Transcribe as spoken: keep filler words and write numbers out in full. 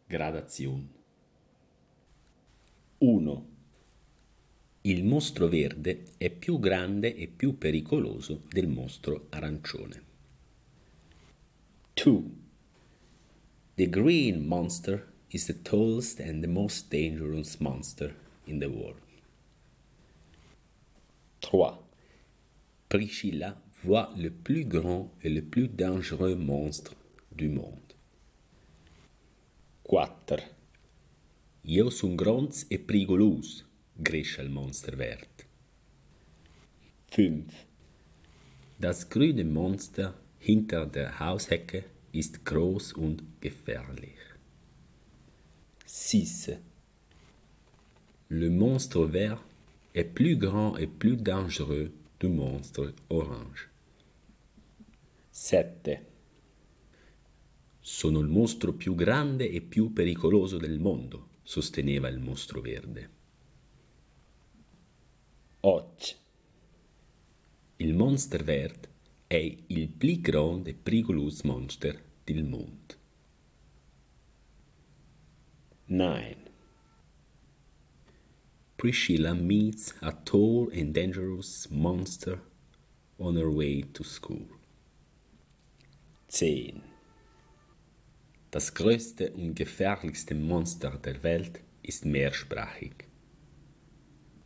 Gradazione. uno. Il mostro verde è più grande e più pericoloso del mostro arancione. due. The green monster is the tallest and the most dangerous monster in the world. trois. Priscilla voit le plus grand et le plus dangereux monstre du monde. quattro. Io sun gronz e perigolos, grischt il Monster verd. fünf. Das grüne Monster hinter der Haushecke ist groß und gefährlich. six. Le monstre vert est plus grand et plus dangereux du monstre orange. sette. Sono il mostro più grande e più pericoloso del mondo, sosteneva il mostro verde. otto. Il Monster verd è il più grande e pericoloso monster del mondo. nine. Priscilla meets a tall and dangerous monster on her way to school. zehn. Das größte und gefährlichste Monster der Welt ist mehrsprachig.